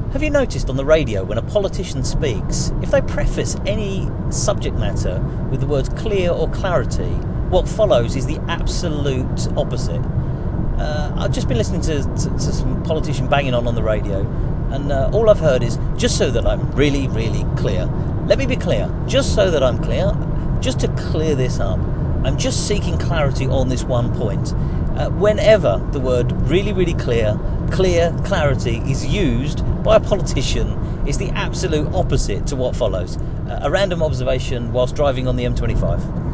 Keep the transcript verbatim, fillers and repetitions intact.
Have you noticed on the radio when a politician speaks, if they preface any subject matter with the words clear or clarity, what follows is the absolute opposite? Uh, I've just been listening to, to, to some politician banging on on the radio, and uh, all I've heard is, just so that I'm really, really clear. Let me be clear. Just so that I'm clear, just to clear this up, I'm just seeking clarity on this one point. Uh, whenever the word really, really clear, clear, clarity is used by a politician, it's the absolute opposite to what follows. Uh, a random observation whilst driving on the M twenty-five.